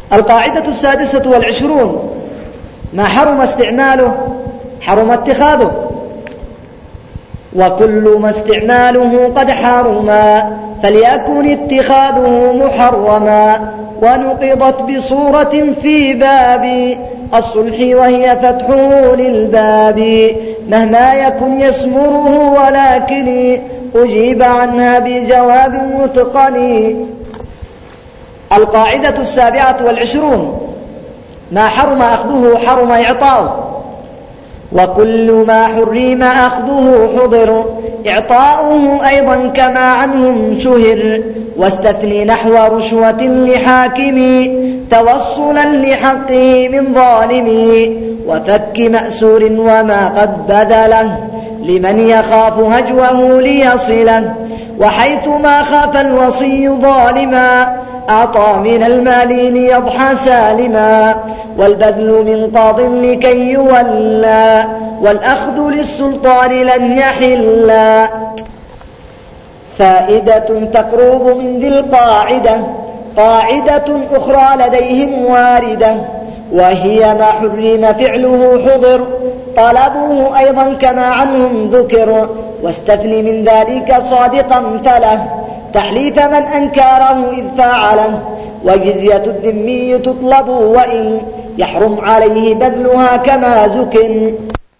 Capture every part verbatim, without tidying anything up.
القاعدة السادسة والعشرون: ما حرم استعماله حرم اتخاذه، وكل ما استعماله قد حرم فليكن اتخاذه محرما. ونقضت بصورة في باب الصلح وهي فتحه للباب، مهما يكن يسمره ولكن أجيب عنها بجواب متقن. القاعدة السابعة والعشرون: ما حرم أخذه حرم إعطاؤه، وكل ما حرم أخذه حضر إعطاؤه أيضا كما عنهم شهر. واستثني نحو رشوة لحاكم توصلا لحقه من ظالم، وفك مأسور وما قد بذله لمن يخاف هجوه ليصله. وحيثما خاف الوصي ظالما أعطى من المال ليضحى سالما، والبذل من قاض لكي يولى، والأخذ للسلطان لن يحلا. فائدة تقرب من ذي القاعدة قاعدة أخرى لديهم واردة، وهي ما حرم فعله حضر طلبه أيضا كما عنهم ذكر. واستثني من ذلك صادقا فله تحليف من أنكره إذ فعله، وجزية الذمي تطلب وإن يحرم عليه بذلها كما ذكر.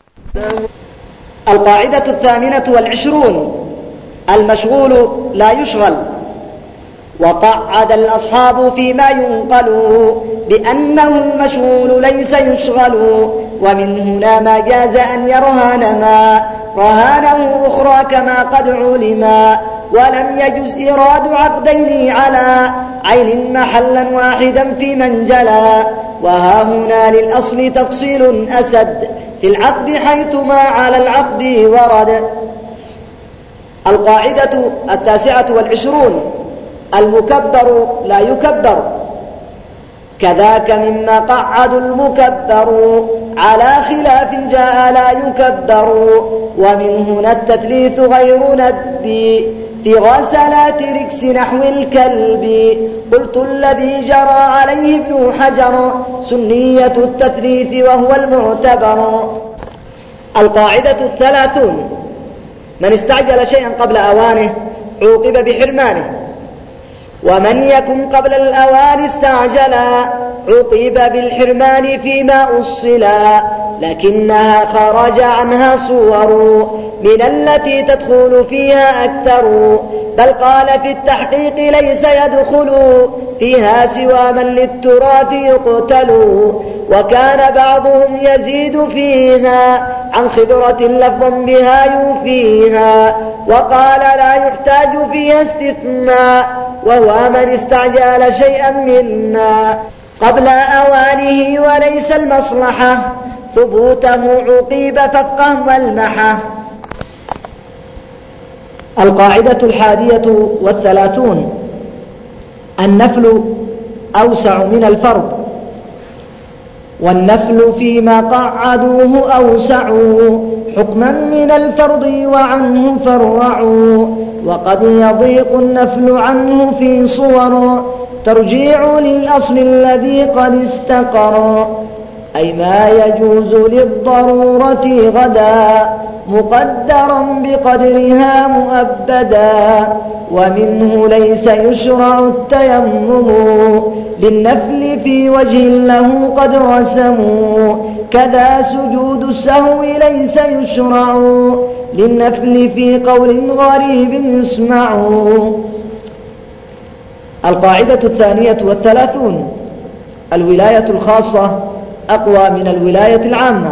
القاعدة الثامنة والعشرون: المشغول لا يشغل. وقعد الأصحاب فيما ينقل بأنه المشغول ليس يشغل، ومن هنا ما جاز أن يرهن ما رهانه أخرى كما قد علما. ولم يجز إراد عقدين على عين محلا واحدا في من جلا، وها هنا للأصل تفصيل أسد في العقد حيثما على العقد ورد. القاعدة التاسعة والعشرون: المكبر لا يكبر، كذاك مما قعد المكبر على خلاف جاء لا يكبر. ومن هنا التثليث غير ندب في غسلات ركس نحو الكلب. قلت الذي جرى عليه ابن حجر سنية التثليث وهو المعتبر. القاعدة الثلاثون: من استعجل شيئا قبل أوانه عوقب بحرمانه، ومن يكن قبل الأوان استعجلا عوقب بالحرمان فيما أصلا. لكنها خرج عنها صور من التي تدخل فيها أكثر، بل قال في التحقيق ليس يدخل فيها سوى من للتراث يقتل. وكان بعضهم يزيد فيها عن خبرة لفظا بها يوفيها، وقال لا يحتاج فيها استثناء، وهو من استعجل شيئا منا قبل أوانه وليس المصلحة ثبوته عقيب ففقه والمحة. القاعدة الحادية والثلاثون: النفل أوسع من الفرض، والنفل فيما قعدوه أوسعوا حكما من الفرض وعنه فرعوا. وقد يضيق النفل عنه في صور ترجيع للأصل الذي قد استقر، أي ما يجوز للضرورة غدا مقدرا بقدرها مؤبدا. ومنه ليس يشرع التيمم للنفل في وجه له قد رسموا، كذا سجود السهو ليس يشرع للنفل في قول غريب يسمع. القاعدة الثانية والثلاثون: الولاية الخاصة أقوى من الولاية العامة.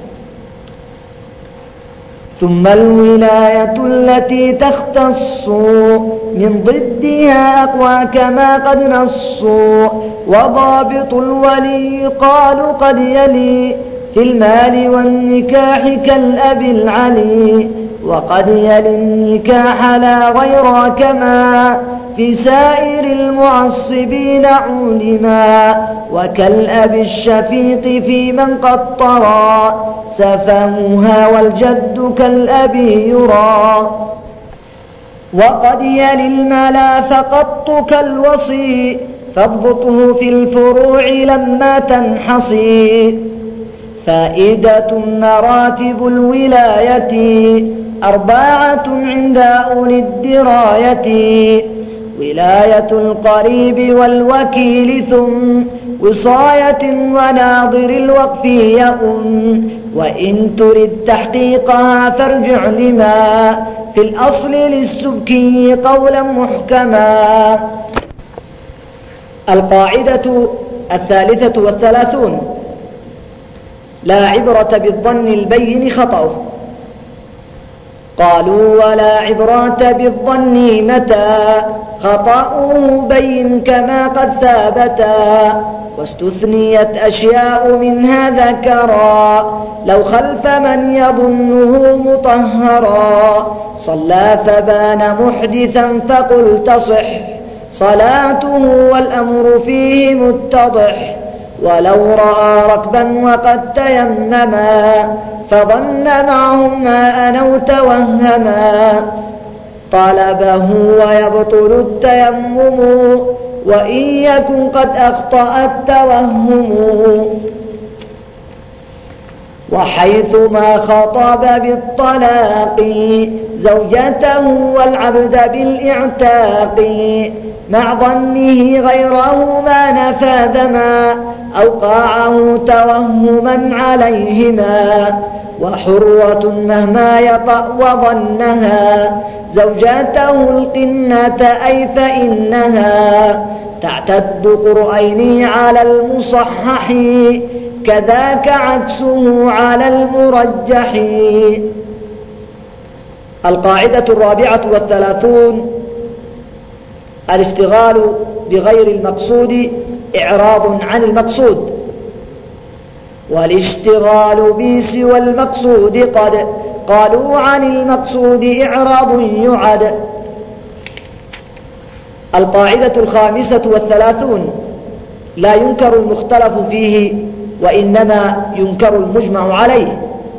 ثم الولاية التي تختص من ضدها أقوى كما قد نصوا. وضابط الولي قال قد يلي في المال والنكاح كالأب العلي، وقد يلي النكاح لا غير كما في سائر المعصبين علما، وكالأب الشفيق في من قد طرى سفهها والجد كالأب يرى. وقد يلي المال فقط كالوصي فاضبطه في الفروع لما تنحصي. فائدة مراتب الولاية أربعة عند أولي الدراية: ولاية القريب والوكيل ثم وصاية وناظر الوقف يؤم. وإن ترد تحقيقها فارجع لما في الأصل للسبكي قولا محكما. القاعدة الثالثة والثلاثون: لا عبرة بالظن البين خطأه. قالوا: ولا عبرة بالظن متى خطأه بين كما قد ثابتا. واستثنيت أشياء منها ذكرا لو خلف من يظنه مطهرا. صلى فبان محدثا فقل تصح صلاته والأمر فيه متضح. ولو رأى ركبا وقد تيمما فظن معهم ماء أو توهما طلبه ويبطل التيمم وإن يكن قد أخطأ التوهم. وحيثما خطب بالطلاق زوجته والعبد بالإعتاق مع ظنه غيره ما نفاذ ما أوقعه توهما عليهما. وحرة مهما يطأ وظنها زوجته القنة أي فإنها تعتد قرئين على المصحح كذاك عكسه على المرجح. القاعدة الرابعة والثلاثون: الاشتغال بغير المقصود إعراض عن المقصود. والاشتغال بسوى المقصود قد قالوا عن المقصود إعراض يعد. القاعدة الخامسة والثلاثون: لا ينكر المختلف فيه وإنما ينكر المجمع عليه.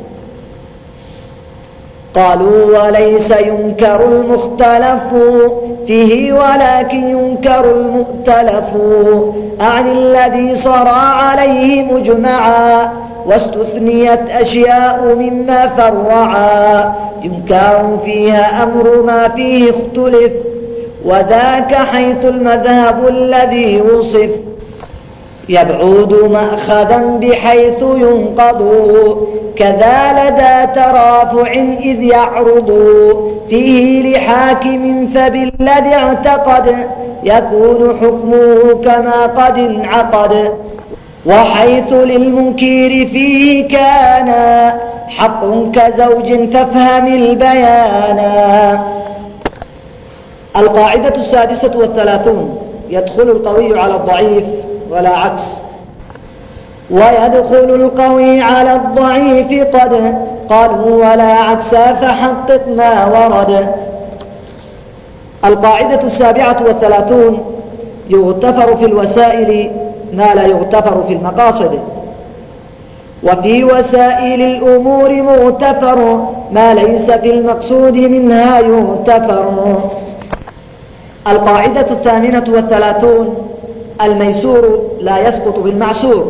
قالوا: وليس ينكر المختلف فيه ولكن ينكر المؤتلف أعني الذي صار عليه مجمعا. واستثنيت أشياء مما فرعا ينكر فيها أمر ما فيه اختلف وذاك حيث المذهب الذي وصف. يبعد مأخذا بحيث ينقض كذا لدى ترافع إذ يعرض فيه لحاكم فبالذي اعتقد يكون حكمه كما قد انعقد. وحيث للمنكر فيه كان حق كزوج فافهم البيان. القاعدة السادسة والثلاثون: يدخل القوي على الضعيف ولا عكس. ويدخل القوي على الضعيف قد قالوا ولا عكس فحقق ما ورد. القاعدة السابعة والثلاثون: يغتفر في الوسائل ما لا يغتفر في المقاصد. وفي وسائل الأمور مغتفر ما ليس في المقصود منها يغتفر. القاعدة الثامنة والثلاثون: الميسور لا يسقط بالمعسور.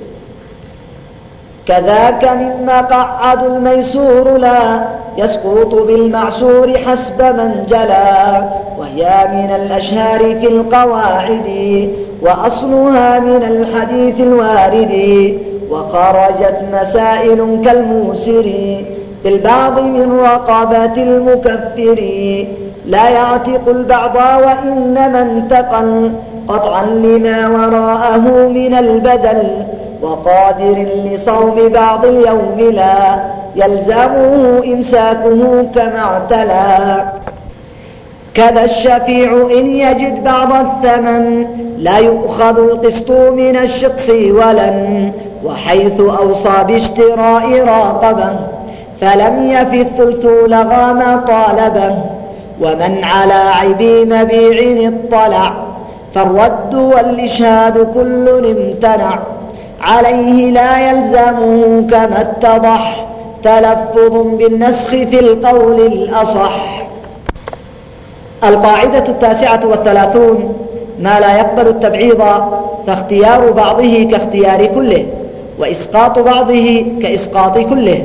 كذاك مما قعد الميسور لا يسقط بالمعسور حسب من جلا. وهي من الأشهار في القواعد وأصلها من الحديث الوارد. وخرجت مسائل كالموسر بالبعض من رقبة المكفر لا يعتق البعض وإنما انتقل قطعا لما وراءه من البدل. وقادر لصوم بعض اليوم لا يلزمه إمساكه كما اعتلى. كذا الشفيع إن يجد بعض الثمن لا يؤخذ القسط من الشقص ولن. وحيث أوصى باشتراء راقبا فلم يفي الثلث لغى ما طالبه. ومن على عيب مبيع اطلع فالرد والإشهاد كل امتنع عليه لا يلزمه كما اتضح تلفظ بالنسخ في القول الأصح. القاعدة التاسعة والثلاثون: ما لا يقبل التبعيض، فاختيار بعضه كاختيار كله، وإسقاط بعضه كإسقاط كله.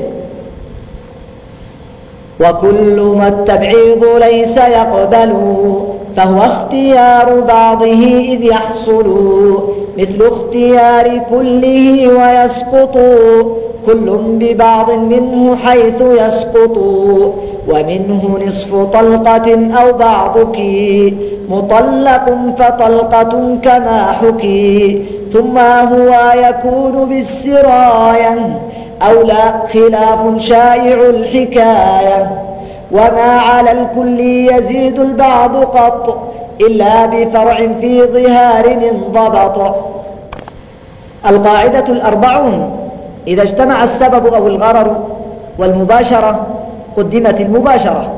وكل ما التبعيض ليس يقبل فهو اختيار بعضه إذ يحصل، مثل اختيار كله ويسقط كل ببعض منه حيث يسقط، ومنه نصف طلقة أو بعضك مطلق فطلقة كما حكي، ثم هو يكون بالسراية أو لا خلاف شائع الحكاية، وما على الكل يزيد البعض قط إلا بفرع في ظهار انضبط. القاعدة الأربعون: إذا اجتمع السبب أو الغرر والمباشرة قدمت المباشرة،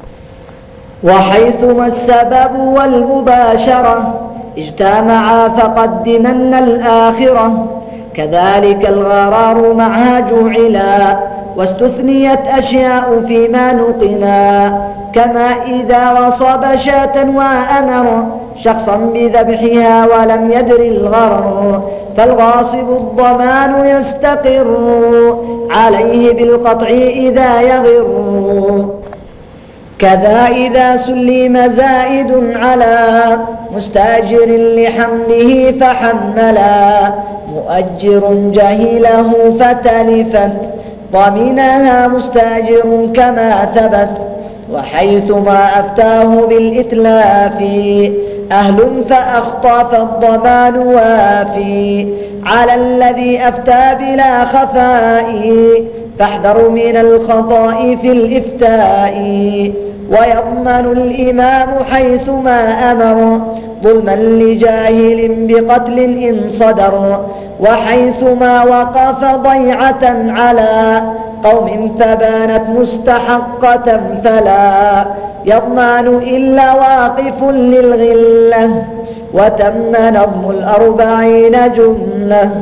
وحيثما السبب والمباشرة اجتمعا فقدمن الآخرة، كذلك الغرار معها جعلا، واستثنيت أشياء فيما نقلا، كما إذا وصب شاة وأمر شخصا بذبحها ولم يدر الغرر، فالغاصب الضمان يستقر عليه بالقطع إذا يغر. كذا إذا سلم زائد على مستأجر لحمله فحملا، مؤجر جهله فتلفت ضمنها مستأجر كما ثبت، وحيثما أفتاه بالإتلاف أهل فأخطأ فالضمان وافي، على الذي أفتى بلا خفاء فاحذر من الخطأ في الإفتاء، ويضمن الإمام حيثما أمر ظلما لجاهل بقتل إن صدر، وحيثما وقف ضيعة على قوم فبانت مستحقة فلا يضمن إلا واقف للغلة، وتم نظم الأربعين جملة.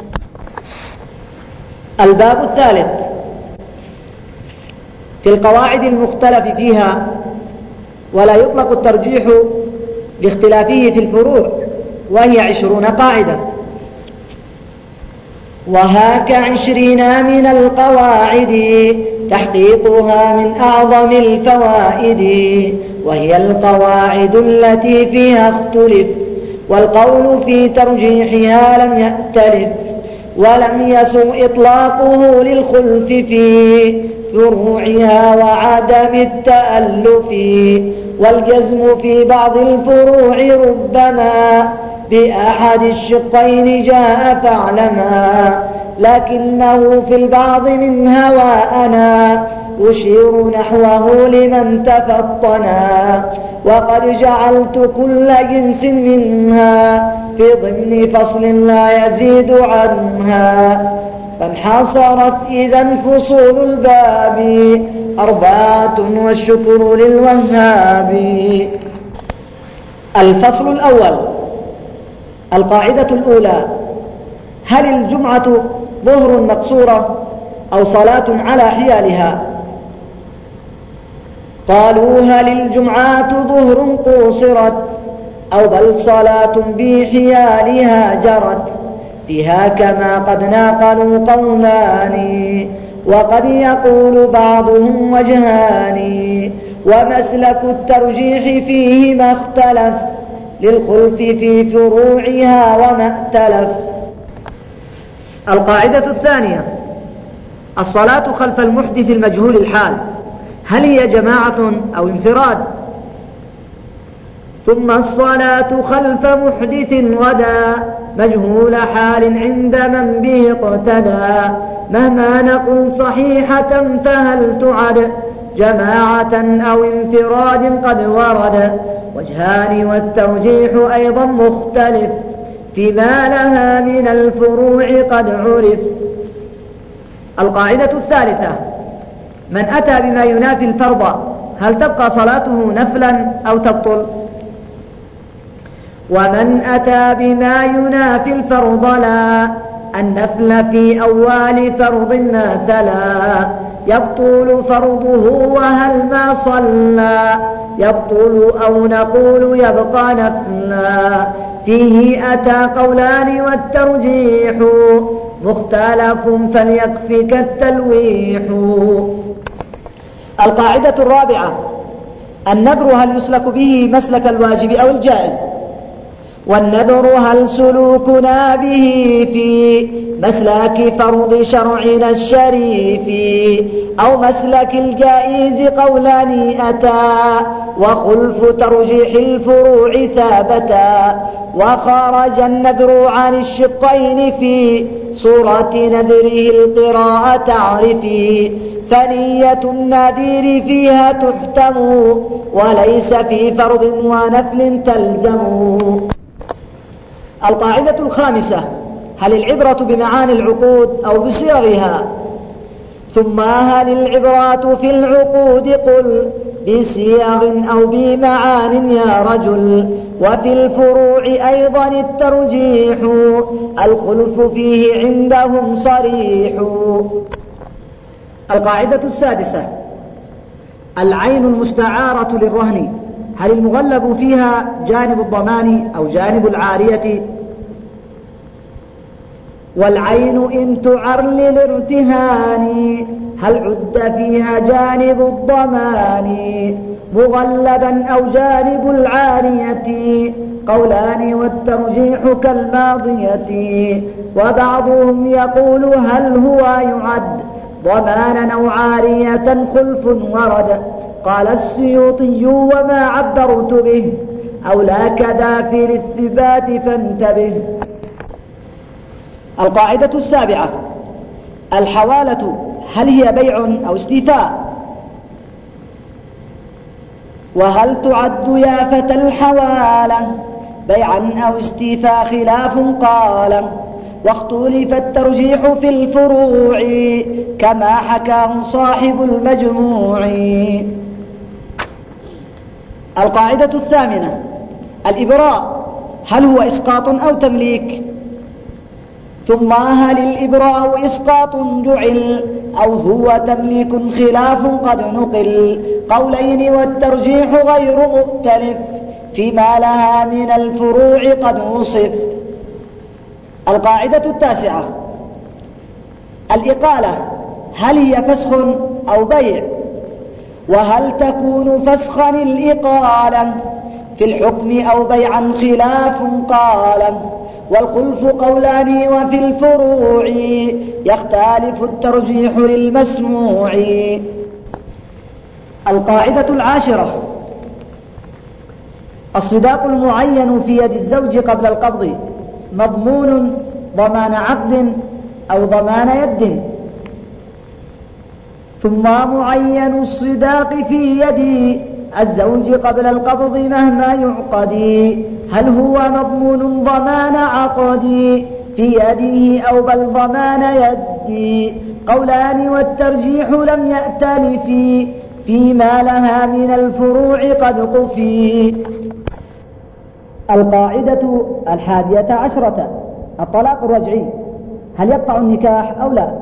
الباب الثالث في القواعد المختلف فيها، ولا يطلق الترجيح لاختلافه في الفروع، وهي عشرون قاعدة. وهاك عشرين من القواعد تحقيقها من أعظم الفوائد، وهي القواعد التي فيها اختلف والقول في ترجيحها لم يأتلف، ولم يسوء إطلاقه للخلف في فروعها وعدم التألف، والجزم في بعض الفروع ربما بأحد الشقين جاء فاعلما، لكنه في البعض منها وأنا أشير نحوه لمن تفطنا، وقد جعلت كل جنس منها في ضمن فصل لا يزيد عنها، فانحصرت إذن فصول الباب أربعة والشكر للوهاب. الفصل الأول: القاعدة الأولى: هل الجمعة ظهر مقصورة أو صلاة على حيالها؟ قالوا: هل الجمعة ظهر قوصرت أو بل صلاة بحيالها جرت، فيها كما قد ناقلوا قولان، وقد يقول بعضهم وجهان، ومسلك الترجيح فيه ما اختلف للخلف في فروعها وما ائتلف. القاعدة الثانية: الصلاة خلف المحدث المجهول الحال، هل هي جماعة أو انفراد؟ ثم الصلاة خلف محدث غدا مجهول حال عند من به اقتدى، مهما نقل صحيحة فهل تعد جماعة أو انفراد قد ورد، وجهان والترجيح أيضا مختلف فيما لها من الفروع قد عرف. القاعدة الثالثة: من أتى بما ينافي الفرض هل تبقى صلاته نفلا أو تبطل؟ ومن أتى بما ينافي الفرض لا النفل في أول فرض ما تلا، يبطل فرضه وهل ما صلى يبطل أو نقول يبقى نفلا فيه أتى قولان والترجيح مختلف فليكفك التلويح. القاعدة الرابعة: النذر هل يسلك به مسلك الواجب أو الجائز؟ والنذر هل سلوكنا به في مسلك فرض شرعنا الشريف أو مسلك الجائز؟ قولان أتى وخلف ترجيح الفروع ثابتا وخرج النذر عن الشقين في صورة نذره القراءة تعرفي فنية النذير فيها تحتم وليس في فرض ونفل تلزم. القاعدة الخامسة: هل العبرة بمعاني العقود أو بصيغها؟ ثم هل العبرة في العقود؟ قل بصيغ أو بمعان يا رجل. وفي الفروع أيضا الترجيح الخلف فيه عندهم صريح. القاعدة السادسة: العين المستعارة للرهن هل المغلب فيها جانب الضمان أو جانب العارية؟ والعين إن تعر للارتهان هل عد فيها جانب الضمان مغلبا أو جانب العارية؟ قولان والترجيح كالماضية. وبعضهم يقول هل هو يعد ضمانا أو عارية؟ خلف ورد. قال السيوطي وما عبرت به أولى كذا في الاثبات فانتبه. القاعدة السابعة: الحوالة هل هي بيع أو استيفاء؟ وهل تعد يا فتى الحوالة بيعا أو استيفاء؟ خلاف قال واختلف الترجيح في الفروع كما حكاه صاحب المجموع. القاعدة الثامنة: الإبراء هل هو إسقاط أو تمليك؟ ثم هل الإبراء إسقاط جعل أو هو تمليك؟ خلاف قد نقل. قولين والترجيح غير مؤتلف فيما لها من الفروع قد وصف. القاعدة التاسعة: الإقالة هل هي فسخ أو بيع؟ وهل تكون فسخا الإقالة في الحكم أو بيعا؟ خلاف قال والخلف قولان وفي الفروع يختلف الترجيح للمسموع. القاعدة العاشرة: الصداق المعين في يد الزوج قبل القبض مضمون ضمان عقد أو ضمان يد. ثم معين الصداق في يد الزوج قبل القبض مهما يعقد هل هو مضمون ضمان عقد في يده أو بل ضمان يد؟ قولان والترجيح لم يأتلف فيما لها من الفروع قد قفي. القاعدة الحادية عشرة: الطلاق الرجعي هل يقطع النكاح أو لا؟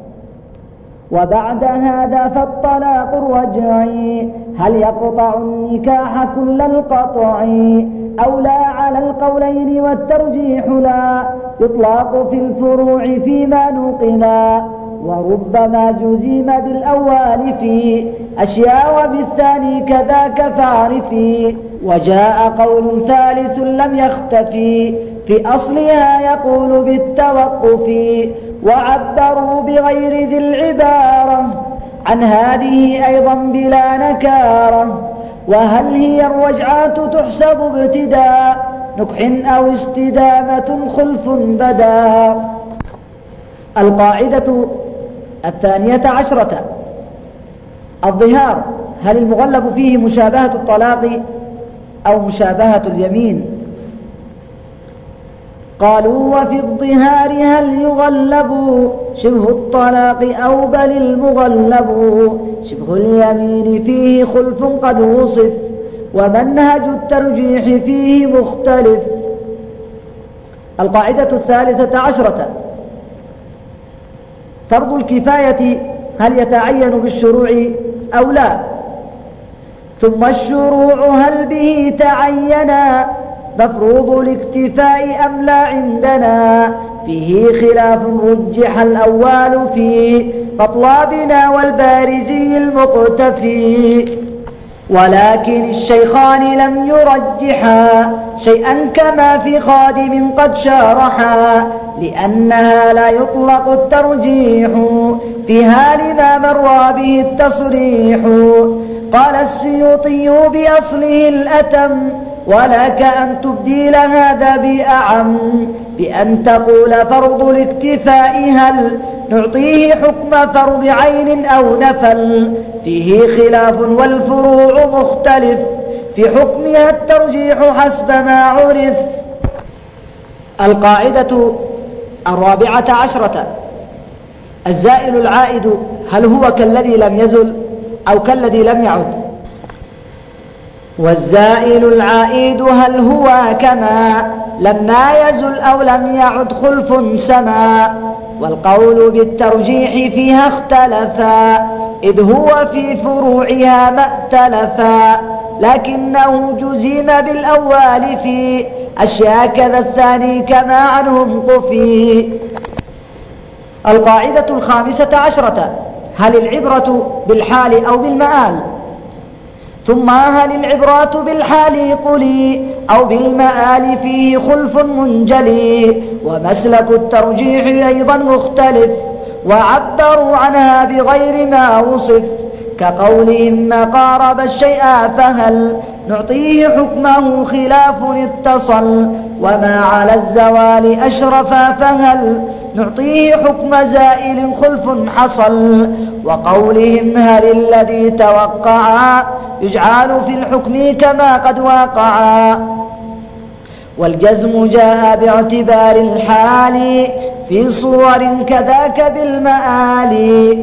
وبعد هذا فالطلاق الرجعي هل يقطع النكاح كل القطع أو لا؟ على القولين والترجيح لا يطلق في الفروع فيما نقلا وربما جزم بالأول في أشياء وبالثاني كذاك فاعرفي. وجاء قول ثالث لم يختفي في أصلها يقول بالتوقف وعبروا بغير ذي العبارة عن هذه أيضا بلا نكارة. وهل هي الرجعات تحسب ابتداء نكح أو استدامة؟ خلف بدا. القاعدة الثانية عشرة: الظهار هل المغلب فيه مشابهة الطلاق أو مشابهة اليمين؟ قالوا وفي الظهار هل يغلب شبه الطلاق أو بل المغلب شبه اليمين؟ فيه خلف قد وصف ومنهج الترجيح فيه مختلف. القاعدة الثالثة عشرة: فرض الكفاية هل يتعين بالشروع أو لا؟ ثم الشروع هل به تعينا مفروض الاكتفاء أم لا عندنا؟ فيه خلاف رجح الأول في مطلبنا والبارزي المقتفي، ولكن الشيخان لم يرجحا شيئا كما في خادم قد شارحا، لأنها لا يطلق الترجيح فيها لما مر به التصريح. قال السيوطي بأصله الأتم ولك أن تبديل هذا بأعم، بأن تقول فرض الاكتفاء هل نعطيه حكم فرض عين أو نفل؟ فيه خلاف والفروع مختلف في حكمها الترجيح حسب ما عرف. القاعدة الرابعة عشرة: الزائل العائد هل هو كالذي لم يزل أو كالذي لم يعد؟ والزائل العائد هل هو كما لما يزل أو لم يعد خلف سما، والقول بالترجيح فيها اختلفا إذ هو في فروعها ما ائتلفا، لكنه جزم بالأول في أشياء كذا الثاني كما عنهم قفي. القاعدة الخامسة عشرة: هل العبرة بالحال أو بالمآل؟ ثم هل العبرات بالحال قلي أو بالمآل فيه خلف منجلي، ومسلك الترجيح أيضا مختلف وعبروا عنها بغير ما وصف، كقولهم ما قارب الشيء فهل نعطيه حكمه خلاف اتصل، وما على الزوال أشرف فهل نعطيه حكم زائل خلف حصل، وقولهم هل الذي توقعا يجعل في الحكم كما قد واقعا. والجزم جاء باعتبار الحال في صور كذاك بالمآل،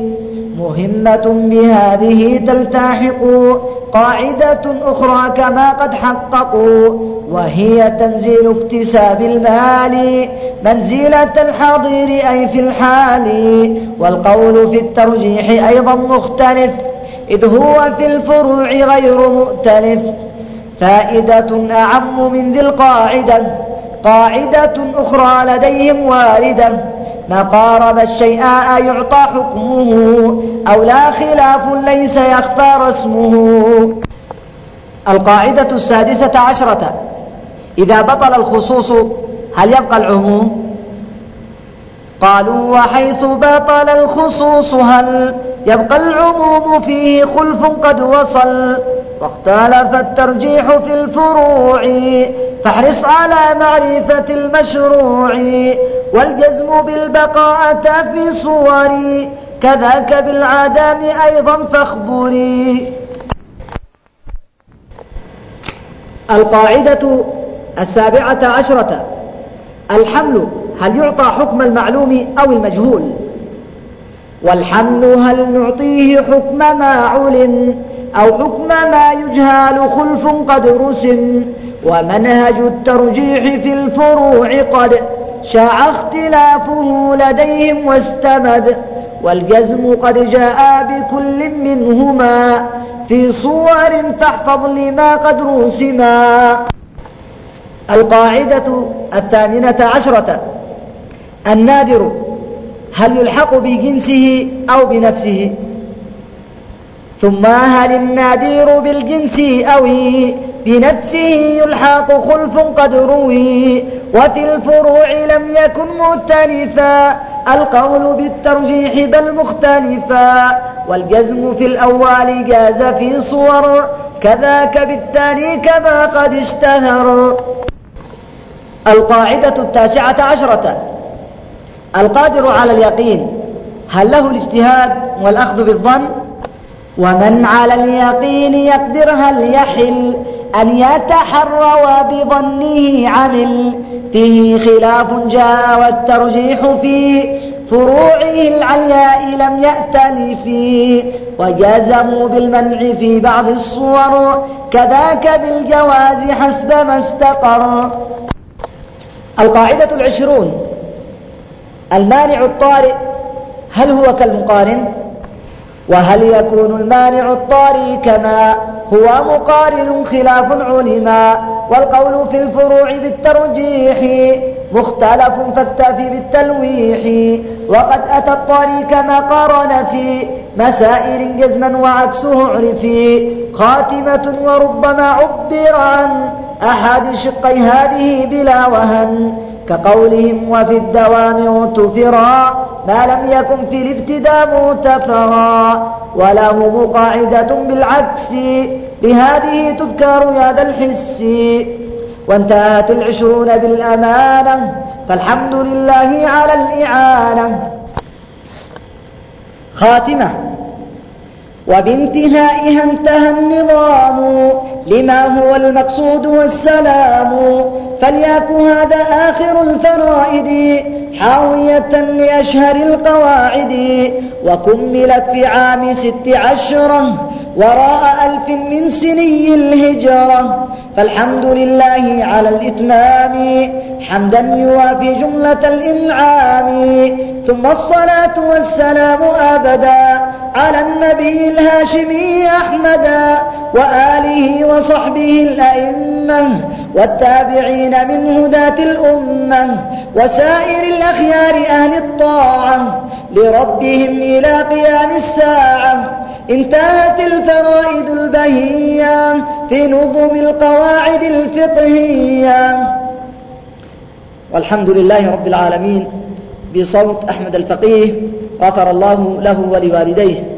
مهمة بهذه تلتحق قاعدة أخرى كما قد حققوا، وهي تنزيل اكتساب المال منزلة الحاضر أي في الحال. والقول في الترجيح أيضا مختلف إذ هو في الفروع غير مؤتلف. فائدة أعم من ذي القاعدة قاعدة أخرى لديهم واردة: ما قارب الشيء يعطى حكمه أو لا خلاف ليس يخفى رسمه. القاعدة السادسة عشرة: إذا بطل الخصوص هل يبقى العموم؟ قالوا وحيث بطل الخصوص هل يبقى العموم فيه خلف قد وصل، واختلف الترجيح في الفروع فاحرص على معرفة المشروع، والجزم بالبقاء في صور كذاك بالعدم أيضا فاخبري. القاعدة السابعة عشرة: الحمل هل يعطى حكم المعلوم أو المجهول؟ والحمل هل نعطيه حكم ما علم أو حكم ما يجهل خلف قد رسم، ومنهج الترجيح في الفروع قد شاع اختلافه لديهم واستمد، والجزم قد جاء بكل منهما في صور فاحفظ لما قد رسما. القاعدة الثامنة عشرة: النادر هل يلحق بجنسه أو بنفسه؟ ثم هل النادر بالجنس أو بنفسه يلحق خلف قد روي، وفي الفروع لم يكن مختلفا القول بالترجيح بل مختلفا، والجزم في الأول جاز في صور كذاك بالثاني كما قد اشتهر. القاعدة التاسعة عشرة: القادر على اليقين هل له الاجتهاد والأخذ بالظن؟ ومن على اليقين يقدر هل يحل أن يتحرى وبظنه عمل؟ فيه خلاف جاء والترجيح في فروعه العلياء لم يأتلف، وجازموا بالمنع في بعض الصور كذاك بالجواز حسب ما استقر. القاعدة العشرون: المانع الطارئ هل هو كالمقارن؟ وهل يكون المانع الطاري كما هو مقارن خلاف علما والقول في الفروع بالترجيح مختلف فاكتفي بالتلويح وقد أتى الطاري كما قارن في مسائل جزما وعكسه عرفي خاتمة وربما عبر عن أحد شقي هذه بلا وهن كقولهم وفي الدوام اغتفرا ما لم يكن في الابتداء مغتفرا وله قاعدة بالعكس لهذه تذكر يا ذا الحس وانتهت العشرون بالأمانة فالحمد لله على الإعانة. خاتمة. وبانتهائها انتهى النظام لما هو المقصود والسلام فليك هذا آخر الفرائد حاوية لأشهر القواعد وكملت في عام ست عشرة وراء ألف من سني الهجرة فالحمد لله على الإتمام حمدا يوافي جملة الإنعام ثم الصلاة والسلام أبدا على النبي الهاشمي أحمدا وآله وصحبه الأئمة والتابعين من هداة الأمة وسائر الأخيار أهل الطاعة لربهم إلى قيام الساعة. انتهت الفرائد البهية في نظم القواعد الفقهية. والحمد لله رب العالمين بصوت أحمد الفقيه غفر الله له ولوالديه.